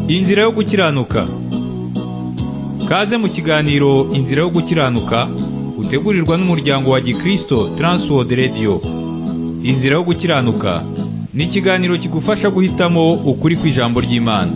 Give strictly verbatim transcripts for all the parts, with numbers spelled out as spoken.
Inzira yo gukiranuka. Kaze mu kiganiro Inzira yo gukiranuka utegurirwa n'umuryango wa Gikristo Transworld Radio. Inzira yo gukiranuka ni ikiganiro kigufasha guhitamo ukuri kw'ijambo ry'Imana.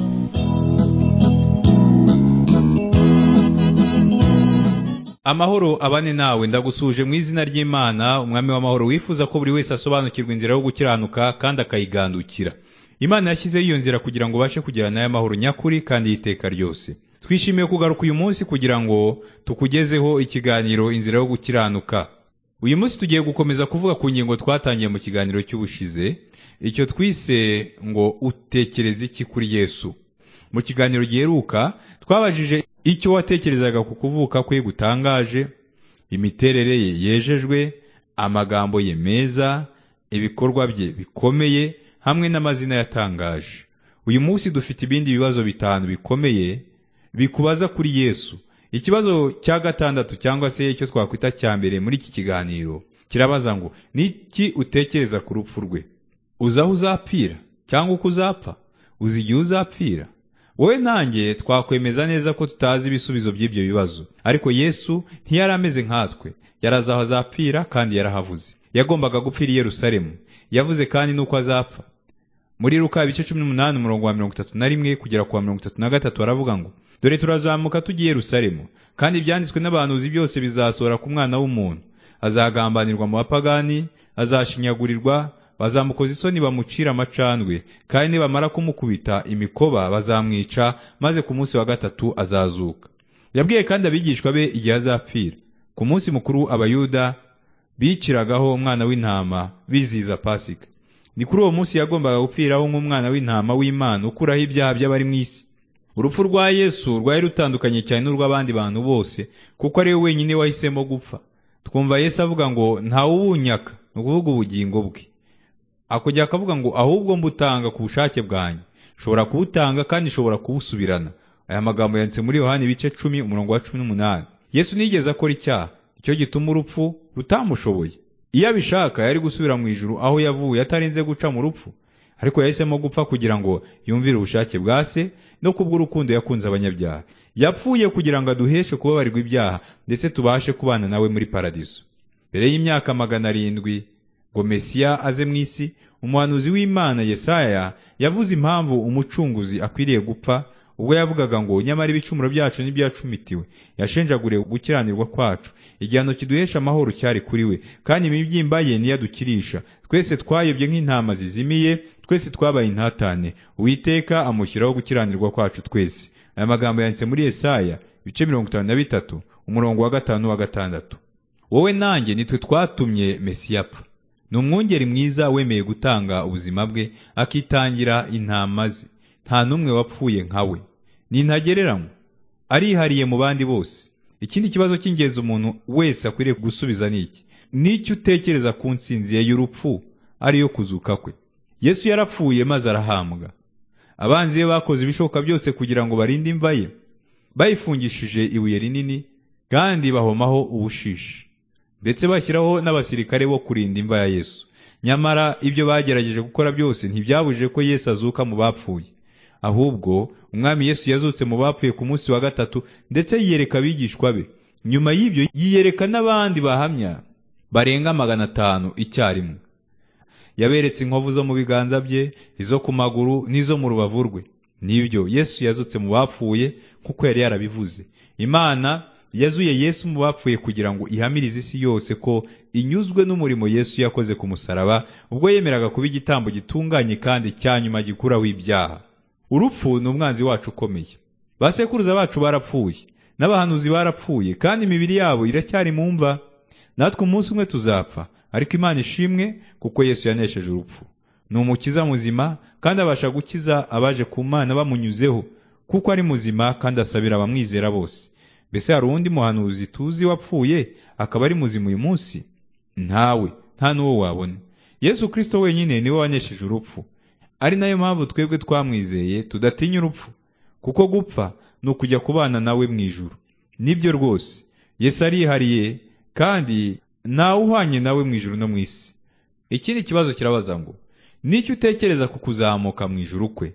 Amahoro abane nawe, ndagusuje mu izina ry'Imana, umwami w'amahoro wifuza ko buri wese asobanukirwa inzira yo gukiranuka kandi akayigandukira. Imana yashyizeho iyo nzira kugira ngo ubashe kugera nayo amahoro nyakuri kandi y'iteka ryose. Twishimiye kugaruka uyu munsi kugira ngo tukugezeho ikiganiro Inzira yo gukiranuka. Uyu munsi tugiye gukomeza kuvuga ku ngingo twatangiye mu kiganiro cy'ubushize, icyo twise ngo utekereza iki kuri Yesu. Mu kiganiro giheruka twabajije icyo watekerezaga ku kuvuka kwe gutangaje, imiterere ye yejejwe, amagambo ye meza, ibikorwa bye bikomeye hamwe n'amazina yatangaje. Uyu munsi dufite ibindi bibazo bitanu bikomeye bikubaza kuri Yesu. Ikibazo cya gatandatu cyangwa se icyo twakwita cya mbere muri iki kiganiro kirabaza ngo niki utekereza ku rupfu rwe? Uzaho uzapfira cyangwa uko uzapfa? Uzi igihe uzapfira? Wowe nanjye twakwemeza neza ko tutazi ibisubizo by'ibyo bibazo, ariko Yesu ntiyari ameze nkatwe. Yarazi aho azapfira kandi yarahavuze. Yagombaga gupfira i Yerusalemu. Yavuze kandi nuko azapfa. Muri Luka ibice cumi n'umunani umurongo wa mirongo itatu na rimwe kugera ku wa mirongo itatu na gatatu aravuga ngo dore turazamuka tugiye Yerusalemu, kandi ibyanditswe n'abahanuzi byose bizasohora ku mwana w'umuntu. Azagambanirwa mu bapagani, azashinyagurirwa, bazamukoza isoni bamucira amacandwe, kandi nibamara kumukubita imikoba bazamwica, maze ku munsi wa gatatu azazuka. Yabwiye kandi abigishwa be igihe azapfira. Ku munsi mukuru abayuda biciragaho umwana w'intama bizihiza Pasika. Ni kuri uwo munsi yagombaga gupfiraho nk'umwana w'intama w'Imana ukuraho ibyaha by'abari mu isi. Urupfu rwa Yesu rwari rutandukanye cyane n'urw'abandi bantu bose, kuko ari we wenyine wahisemo gupfa. Twumva Yesu avuga ngo ntawe ubunyaka, ni ukuvuga ubugingo bwe. Akongera akavuga ngo ahubwo mbutanga ku bushake bwanjye. Nshobora kubutanga kandi nshobora kubusubirana. Aya magambo yanditse muri Yohana ibice cumi umurongo wa cumi n'umunani. Yesu ntiyigeze akora icyaha, icyo gituma urupfu rutamushoboye. Iyo abishaka yari gusubira mu ijuru aho yavuye atarinze guca mu rupfu, ariko yahisemo gupfa kugira ngo yumvire ubushake bwa Se no kubw'urukundo yakunze abanyabyaha. Yapfuye kugira ngo aduheshe kubabarirwa ibyaha ndetse tubashe kubana nawe muri paradiso. Mbere y'imyaka magana arindwi ngo Mesiya aze mu isi, umuhanuzi w'Imana Yesaya yavuze impamvu umucunguzi akwiriye gupfa, ubwo yavugaga ngo nyamara ibicumuro byacu n'ibyacumitiwe, yashenjaguriye gukiranirwa kwacu, igihano kiduhesha amahoro cyari kuri we, kandi imibyimba ye niyo adukirisha. Twese twayobye nk'intama zizimiye, twese twabaye intatane, Uwiteka amushyiraho gukiranirwa kwacu twese. Aya magambo yanditse muri Yesaya ibice mirongo itanu na bitatu umurongo wa gatanu wa gatandatu. Wowe nanjye nitwe twatumye Mesiya apfa. Ni umwungeri mwiza wemeye gutanga ubuzima bwe akitangira intama ze. Nta numwe wapfuye nkawe, ni ntagereranywa, arihariye mu bandi bose. Ikindi kibazo cy'ingenzi umuntu wese akwiriye gusubiza ni iki: n'icyo utekereza ku ntsinzi ye y'urupfu ariyo kuzuka kwe? Yesu yarapfuye maze arahambwa. Abanzi be bakoze ibishoboka byose kugira ngo barinde imva ye. Bayifungishije ibuye rinini kandi bahomaho ubushishi, ndetse bashyiraho n'abasirikare bo kurinda imva ya Yesu. Nyamara ibyo bagerageje gukora byose ntibyabujije ko Yesu azuka mu bapfuye. Ahubwo umwami Yesu yazutse mu bapfuye ku munsi wa gatatu, ndetse yiyereka abigishwa be. Nyuma y'ibyo yiyereka n'abandi bahamya barenga magana atanu icyarimwe. Yaberetse inkovu zo mu biganza bye, izo ku maguru n'izo mu rubavu rwe. Nibyo Yesu yazutse mu bapfuye kuko yari yarabivuze. Imana yazuye Yesu mu bapfuye kugira ngo ihamirize isi yose ko inyuzwe n'umurimo Yesu yakoze ku musaraba, ubwo yemeraga kuba igitambo gitunganye kandi cyanyuma gikuraho ibyaha. Urupfu ni umwanzi wacu ukomeye. Basekuruza bacu barapfuye, n'abahanuzi barapfuye, kandi imibiri yabo iracyari mu mva. Natwe umunsi umwe tuzapfa, ariko Imana ishimwe kuko Yesu yanesheje urupfu. Ni umukiza muzima kandi abasha gukiza abaje ku Mana bamunyuzeho, kuko ari muzima kandi asabira abamwizera bose. Mbese hari undi muhanuzi tuzi wapfuye akaba ari muzima uyu munsi? Ntawe, nta n'uwo wabona. Yesu Kristo wenyine niwe wanesheje urupfu. Ari nayo mpamvu twebwe twamwizeye tudatinya urupfu, kuko gupfa ni ukujya kubana nawe mu ijuru. Nibyo rwose, Yesu arihariye kandi ntawe uhwanye nawe mu ijuru no mu isi. Ikindi kibazo kirabaza ngo n'icyo utekereza ku kuzamuka mu ijuru kwe?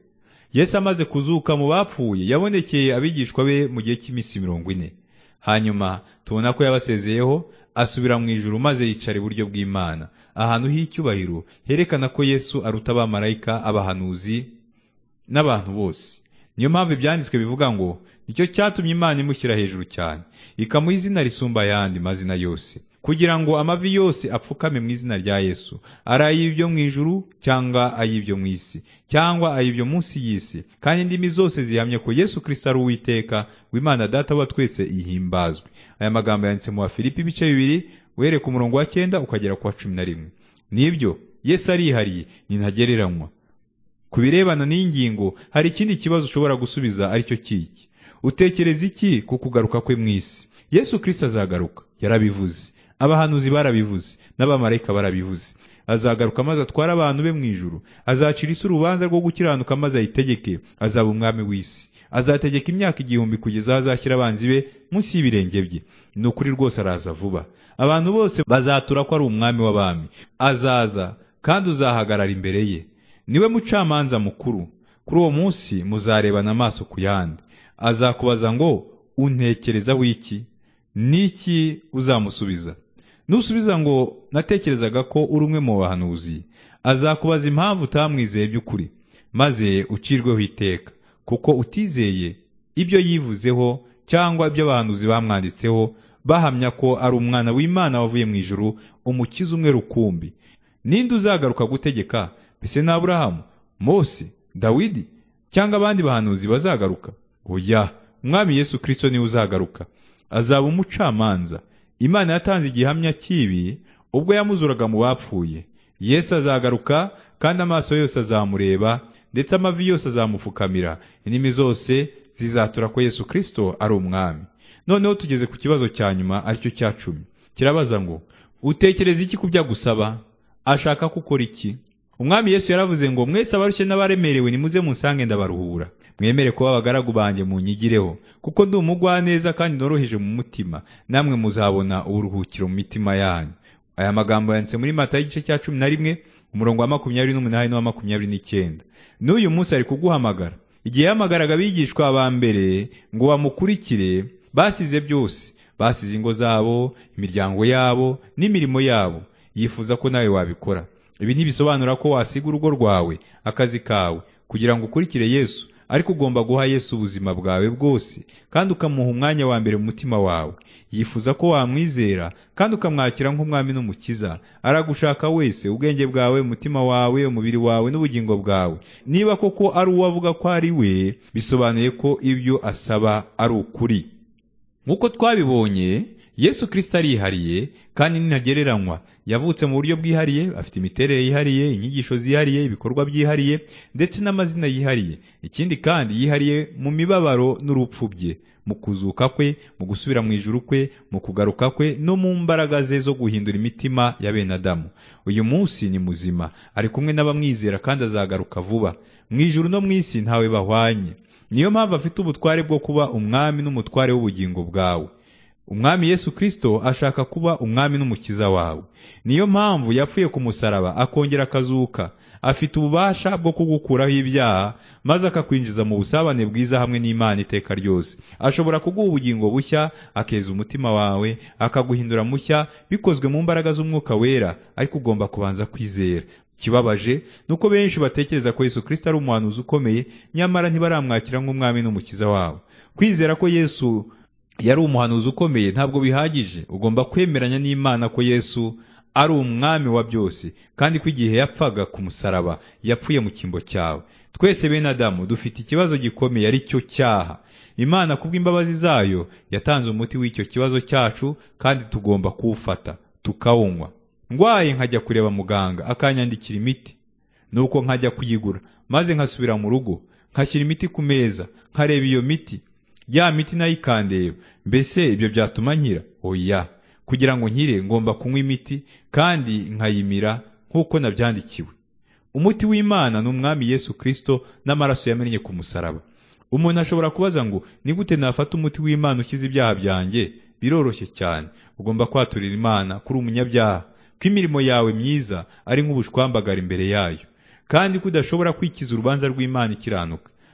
Yesu amaze kuzuka mu bapfuye yabonekeye abigishwa be mu gihe cy'iminsi mirongo ine. Hanyuma tubona ko yabasezeyeho asubira mu ijuru maze yicara iburyo bw'Imana, ahantu h'icyubahiro herekana ko Yesu aruta abamarayika, abahanuzi n'abantu bose. Niyo mpamvu ibyanditswe bivuga ngo nicyo cyatumye Imana imushyira hejuru cyane, ikamuha izina risumba ayandi mazina yose, kugira ngo amavi yose apfukame mu izina rya Yesu, ari ay'ibyo mu ijuru cyangwa ay'ibyo mu isi cyangwa ay'ibyo munsi y'isi, kandi indimi zose zihamye ko Yesu Kristo ari Uwiteka w'Imana Data wa twese ihimbazwe. Aya magambo yanditse mu Bafilipi ibice bibiri uhereye ku murongo wa cyenda ukagera ku wa cumi na rimwe. Nibyo Yesu arihariye, ni ntagereranywa. Ku birebana n'ingingo hari ikindi kibazo ushobora gusubiza, aricyo kiki: utekereza iki ku kugaruka kwe mu isi? Yesu Kristo azagaruka, yarabivuze, abahanuzi barabivuze, n'abamarayika barabivuze. Azagaruka maze atwara abantu be mu ijuru, azacira isi urubanza rwo gukiranuka maze ayitegeke. Azaba umwami w'isi, azategeka imyaka igihumbi kugeza aho azashyira abanzi be munsi y'ibirenge bye. Ni ukuri rwose araza vuba, abantu bose bazatura ko ari umwami w'abami. Azaza kandi uzahagarara imbere ye, niwe mucamanza mukuru. Kuri uwo munsi muzarebana amaso ku yandi. Azakubaza ngo untekerezaho iki? Niki uzamusubiza? Nusubiza ngo natekerezaga ko uri umwe mu bahanuzi, azakubaza impamvu utamwizeye by'ukuri, maze ucirweho iteka, kuko utizeye ibyo yivuzeho cyangwa ibyo abahanuzi bamwanditseho bahamya ko ari umwana w'Imana wavuye mu ijuru, umukiza umwe rukumbi. Ninde uzagaruka gutegeka? Mbese ni Aburahamu, Mose, Dawidi cyangwa abandi bahanuzi bazagaruka? Oya, umwami Yesu Kristo niwe uzagaruka. Azaba umucamanza. Imana yatanze igihamya cy'ibi ubwo yamuzuraga mu bapfuye. Yesu azagaruka kandi amaso yose azamureba, ndetse amavi yose azamupfukamira, indimi zose zizatura ko Yesu Kristo ari umwami. Noneho tugeze ku kibazo cya nyuma, aricyo cya cumi. Kirabaza ngo utekereza iki ku byo agusaba? Ashaka gukora iki? Umwami Yesu yaravuze ngo mwese abarushye n'abaremerewe nimuze munsange ndabaruhura. Mwemere kuba abagaragu banjye munyigireho, kuko ndi umugwaneza kandi noroheje mu mutima, namwe muzabona uburuhukiro mu mitima yanyu. Aya magambo yanditse muri Matayo igice cya cumi na rimwe umurongo wa makumyabiri n'umunani n'uwa makumyabiri n'icyenda. N'uyu munsi ari kuguhamagara. Igihe yahamagaraga abigishwa ba mbere ngo bamukurikire, basize byose, basize ingo zabo, imiryango yabo n'imirimo yabo. Yifuza ko nawe wabikora. Ibi ntibisobanura ko wasiga urugo rwawe, akazi kawe, kugira ngo ukurikire Yesu, ariko ugomba guha Yesu ubuzima bwawe bwose kandi ukamuha umwanya wa mbere mu mutima wawe. Yifuza ko wamwizera kandi ukamwakira nk'umwami n'umukiza. Aragushaka wese, ubwenge bwawe, umutima wawe, umubiri wawe n'ubugingo bwawe. Niba koko ari uwo avuga ko ari we, bisobanuye ko ibyo asaba ari ukuri. Nk'uko twabibonye, Yesu Kristo arihariye kandi ntagereranywa. Yavutse mu buryo bwihariye, afite imiterere yihariye, inyigisho zihariye, ibikorwa byihariye ndetse n'amazina yihariye. Ikindi kandi yihariye mu mibabaro n'urupfu bye, mu kuzuka kwe, mu gusubira mu ijuru kwe, mu kugaruka kwe no mu mbaraga ze zo guhindura imitima ya bene Adamu. Uyu munsi ni muzima, ari kumwe n'abamwizera kandi azagaruka vuba. Mu ijuru no mu isi ntawe bahwanye. Niyo mpamvu afite ubutware bwo kuba umwami n'umutware w'ubugingo bwawe. Umwami Yesu Kristo ashaka kuba umwami n'umukiza wawe. Niyo mpamvu yapfuye ku musaraba akongera akazuka. Afite ububasha bwo kugukuraho ibyaha maze akakwinjiza mu busabane bwiza hamwe n'Imana iteka ryose. Ashobora kuguha ubugingo bushya, akeza umutima wawe, akaguhindura mushya bikozwe mu mbaraga z'Umwuka Wera, ariko ugomba kubanza kwizera. Kibabaje nuko benshi batekereza ko Yesu Kristo ari umuhanuzi ukomeye, nyamara ntibaramwakira nk'umwami n'umukiza wabo. Kwizera ko Yesu yari umuhanuzi ukomeye ntabwo bihagije. Ugomba kwemeranya n'Imana ko Yesu ari umwami wa byose, kandi ko igihe yapfaga ku musaraba yapfuye mu cyimbo cyawe. Twese bene Adamu dufite ikibazo gikomeye, ari cyo cyaha. Imana kubw'imbabazi zayo yatanze umuti w'icyo kibazo cyacu, kandi tugomba kuwufata tukawunywa. Ndwaye nkajya kureba muganga akanyandikira imiti, nuko nkajya kuyigura, maze nkasubira mu rugo nkashyira imiti ku meza, nkareba iyo miti, ya miti nayo ikandeba. Mbese ibyo byatuma nkira? Oya. Kugira ngo nkire ngomba kunywa imiti kandi nkayimira nk'uko nabyandikiwe. Umuti w'Imana ni umwami Yesu Kristo n'amaraso yamennye ku musaraba. Umuntu ashobora kubaza ngo ni gute nafata umuti w'Imana ukiza ibyaha byanjye? Biroroshye cyane. Ugomba kwaturira Imana kuri umunyabyaha, ko imirimo yawe myiza ari nk'ubushwambagara imbere yayo, kandi ko udashobora kwikiza urubanza rw'Imana ikiranuka.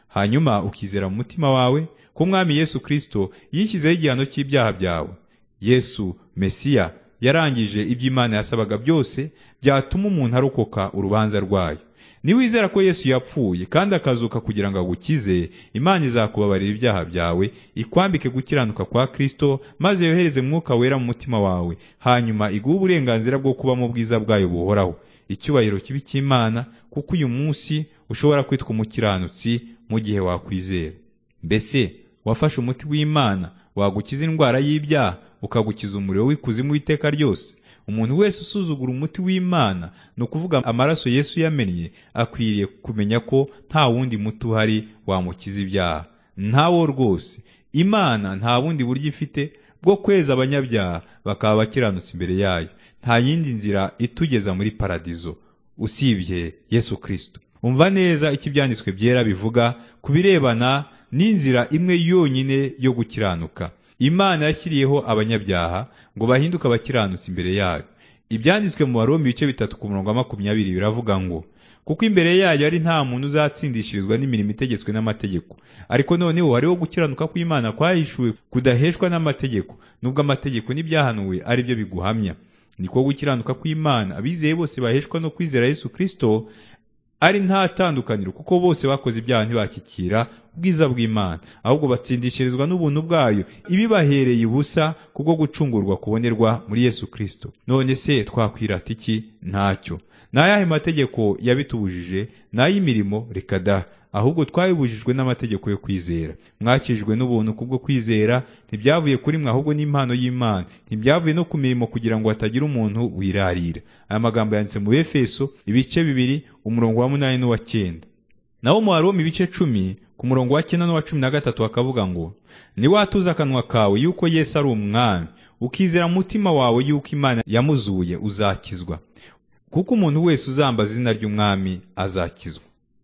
hanyuma ukizera mu mutima wawe ko umwami Yesu Kristo yishyizeho igihano cy'ibyaha byawe. Yesu Mesiya yarangije ibyo Imana yasabaga byose byatuma umuntu arokoka urubanza rwayo. Niwizera ko Yesu yapfuye kandi akazuka kugira ngo agukize, Imana izakubabarira ibyaha byawe, ikwambike gukiranuka kwa Kristo, maze yohereze Mwuka Wera mu mutima wawe, hanyuma iguhe uburenganzira bwo kuba mu bwiza bwayo buhoraho. Icyubahiro kibi cy'Imana, kuko uyu munsi ushobora kwitwa umukiranutsi mu gihe wakwizera. Mbese wafashe umuti w'Imana wagukiza indwara y'ibyaha, ukagukiza umuriro w'ikuzimu w'iteka ryose? Umuntu wese usuzugura umuti w'Imana, ni ukuvuga amaraso Yesu yamennye, akwiriye kumenya ko nta wundi muti uhari wamukiza ibyaha. Ntawo rwose. Imana nta bundi buryo ifite bwo kweza abanyabyaha bakaba bakiranutse imbere yayo. Nta yindi nzira itugeza muri paradizo usibye Yesu Kristo. Umva neza icyo ibyanditswe byera bivuga ku birebana n'inzira imwe yonyine yo gukiranuka Imana yashyiriyeho abanyabyaha ngo bahinduke abakiranutsi imbere yayo. Ibyanditswe mu Baroma ibice bitatu ku murongo wa makumyabiri biravuga ngo, kuko imbere yayo ari nta muntu uzatsindishirizwa n'imirimo itegetswe n'amategeko, ariko noneho hariho gukiranuka kw'Imana kwahishuwe kudaheshwa n'amategeko, nubwo amategeko n'ibyahanuwe ari byo biguhamya. Niko gukiranuka kw'Imana abizeye bose baheshwa no kwizera Yesu Kristo ari nta tandukaniro, kuko bose bakoze ibyaha ntibashyikira ubwiza bw'Imana, ahubwo batsindishirizwa n'ubuntu bwayo ibibahereye ubusa kubwo gucungurwa kubonerwa muri Yesu Kristo. None se twakwirata iki? Ntacyo. N'ayahe mategeko yabitubujije? N'ay'imirimo? Reka da, ahubwo twabibujijwe n'amategeko yo kwizera. Mwakijwe n'ubuntu kubwo kwizera, ntibyavuye kuri mwe ahubwo n'impano y'Imana, ntibyavuye no ku mirimo kugira ngo hatagira umuntu wirarira. Aya magambo yanditse mu Efeso ibice bibiri umurongo wa munani n'uwa cyenda. Naho mu Baroma ibice cumi ku murongo wa cyenda n'uwa cumi na gatatu akavuga ngo, niwatuza akanwa kawe yuko Yesu ari umwami, ukizera mu mutima wawe yuko Imana yamuzuye, uzakizwa. Kuko umuntu wese uzambaza izina ry'umwami azakizwa.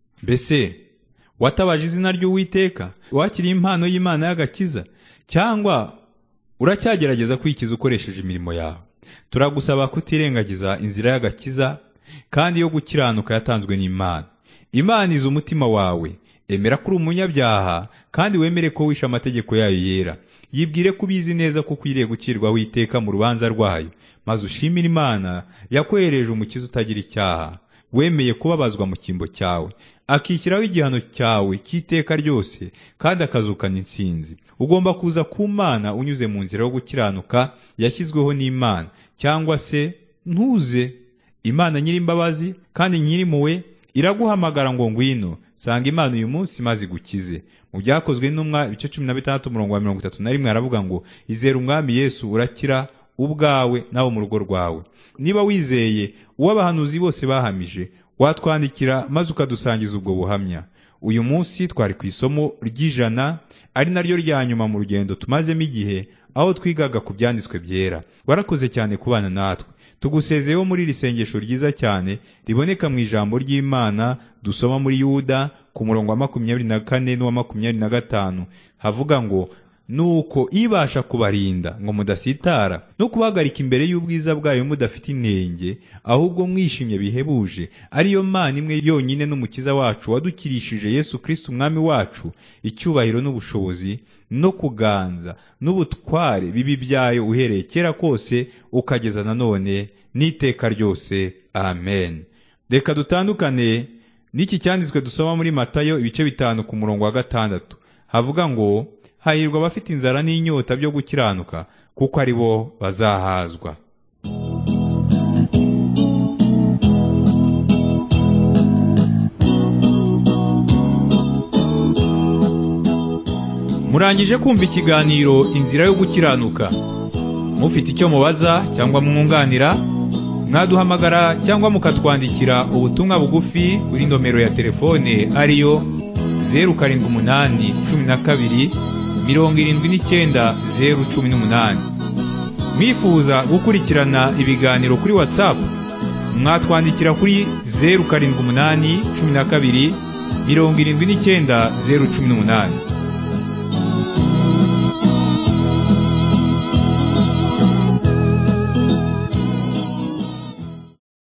Mbese watabaje izina ry'Uwiteka? Wakiriye impano y'Imana y'agakiza? Cyangwa uracyagerageza kwikiza ukoresheje imirimo yawe? Turagusaba kutirengagiza inzira y'agakiza kandi yo gukiranuka yatanzwe n'Imana. Imana izi umutima wawe. Emera ko uri umunyabyaha kandi wemere ko wishe amategeko yayo yera. Yibwire ko ubizi neza ko ukwiriye gucirwaho iteka mu rubanza rwayo, maze ushimire Imana yakwereje umukiza utagira icyaha, wemeye kubabazwa mu cyimbo cyawe, akishyiraho igihano cyawe cy'iteka ryose kandi akazukana intsinzi. Ugomba kuza ku Mana unyuze mu nzira yo gukiranuka yashyizweho n'Imana, cyangwa se ntuze. Imana nyir'imbabazi kandi nyir'impuhwe iraguhamagara ngo ngwino, sanga Imana uyu munsi maze igukize. Mu Byakozwe n'Intumwa ibice cumi na bitandatu umurongo wa mirongo itatu na rimwe aravuga ngo, izera umwami Yesu urakira ubwawe nawe mu rugo rwawe. Niba wizeye uw'abahanuzi bose bahamije, watwandikira maze ukadusangiza ubwo buhamya. Uyu munsi twari ku isomo ry'ijana, ari naryo rya nyuma mu rugendo tumazemo igihe, aho twigaga ku byanditswe byera. Warakoze cyane kubana natwe. Tugusezeyeho muri iri sengesho ryiza cyane riboneka mu ijambo ry'Imana dusoma muri Yuda ku murongo wa makumyabiri na kane n'uwa makumyabiri na gatanu, havuga ngo, nuko ibasha kubarinda ngo mudasitara no kubahagarika imbere y'ubwiza bwayo mudafite inenge, ahubwo mwishimye bihebuje, ariyo Mana imwe yonyine n'umukiza wacu wadukirishije Yesu Kristo umwami wacu, icyubahiro n'ubushobozi no kuganza n'ubutware bibi byayo uhereye kera kose ukageza nanone n'iteka ryose. Amen. Reka dutandukane n'iki cyanditswe dusoma muri Matayo ibice bitanu ku murongo wa gatandatu, havuga ngo, hahirwa abafite inzara n'inyota byo gukiranuka, kuko ari bo bazahazwa. Murangije kumva ikiganiro Inzira yo gukiranuka. Mufite icyo mubaza cyangwa mwunganira, mwaduhamagara cyangwa mukatwandikira ubutumwa bugufi kuri nomero ya telefone ariyo zeru karindwi umunani cumi na kabiri mirongo irindwi n'icyenda zeru cumi n'umunani. Mwifuza gukurikirana ibiganiro kuri WhatsApp, mwatwandikira kuri zeru karindwi umunani cumi na kabiri mirongo irindwi n'icyenda zeru cumi n'umunani.